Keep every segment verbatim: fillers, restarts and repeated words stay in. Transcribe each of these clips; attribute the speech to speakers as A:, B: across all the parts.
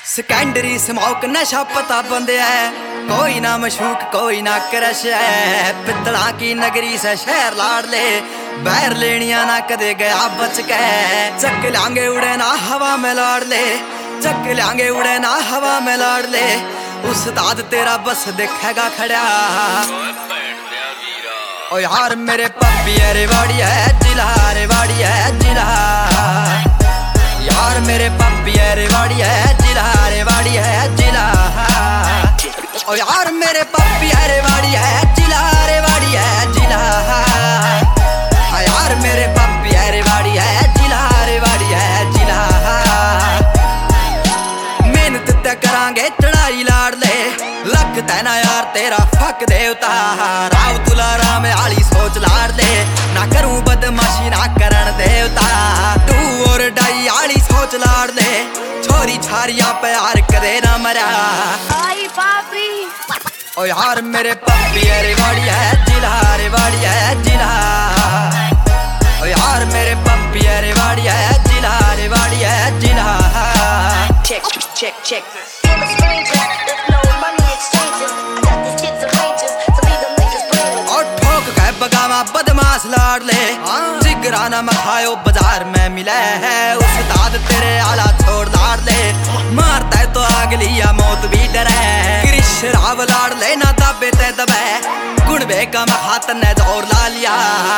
A: Secondary smoke नशा पता बंदे है, कोई ना मशूक कोई ना क्रश है। पितला की नगरी से शहर लाड़ ले, बैर लेनिया ना कदे गया बच के। चक लांगे उड़े ना हवा में लाड़ ले, चक लांगे उड़े ना हवा में लाड़ ले। उस्ताद तेरा बस देखेगा खड़ा। ओ यार मेरे पप्पी अरे वाड़ी है जिला, अरे वाड़ी है जिला। यार मेरे पप्पी अरे वाड़ी है जिला, अरे वाड़ी है जिला। ओ यार मेरे पप्पी अरे वाड़ी है जिला, अरे वाड़ी है जिला। यार मेरे पप्पी अरे वाड़ी है जिला, अरे वाड़ी है जिला। मेहनत ते करांगे चढ़ाई लाड़ ले, लक तेना यार तेरा फक देवता। राव तुला राम आली सोच लाड़ ले, ना करूं बदमाशी ना करण देवता। तू और डाई आली सोच लाड़ ले, छोरी छारियां प्यार करे ना मरा।
B: आई बापरी।
A: ओ यार मेरे पप्पी अरे वाड़ी है जिला, अरे वाड़ी है जिला। ओ यार मेरे पप्पी अरे वाड़ी है जिला, अरे वाड़ी है जिला।
B: Check, check, check. I'm a stranger, there's no money exchanges. I got these kids arranges, so leave them niggas brainless.
A: और ठोक के बगामा बदमाश लाड़ ले, जिगरा न मखायो बाजार में मिले है। उस्ताद तेरे आला छोड़ लाड़ ले, मारता है तो आग लिया मौत भी डरे। कृष राव लाड़ ले ना दाबे ते दबे, गुण बे का मखातन ने जोर ला लिया।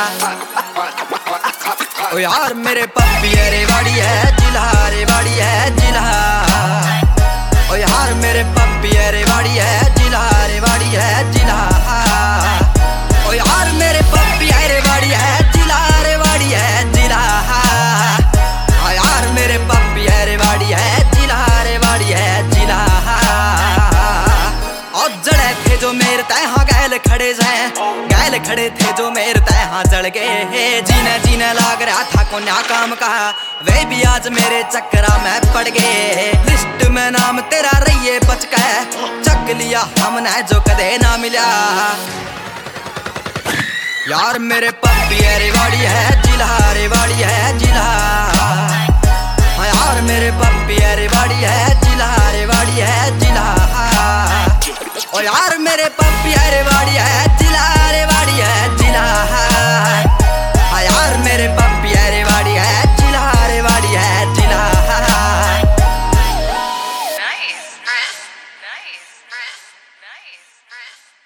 A: ओ यार मेरे पप्पी अरे वाड़ी है जिला, अरे वाड़ी है जिला। ओ यार मेरे पप्पी अरे वाड़ी है जिला, अरे वाड़ी है जिला। ओ यार मेरे पप्पी अरे वाड़ी है जिला, अरे वाड़ी है जिला। ओ यार मेरे पप्पी अरे वाड़ी है जिला, अरे वाड़ी है जिला। और जड़े थे जो मेरे तहाँ गैल खड़े हैं, गैल खड़े थे जो मेरे तहाँ जड़ गए। जीने जीने लाग रहा था को न्या काम का, वे भी आज मेरे चक्करा में पड़ गए। लिस्ट में नाम तेरा रहिए बच के, चक लिया हमने जो कदे ना मिला। यार मेरे पप्पी अरे वाड़ी है जिला, अरे वाड़ी है जिला। यार मेरे पप्पी अरे वाड़ी है जिला, अरे वाड़ी है जिला। ओ यार मेरे पप्पी अरे वाड़ी है जिला।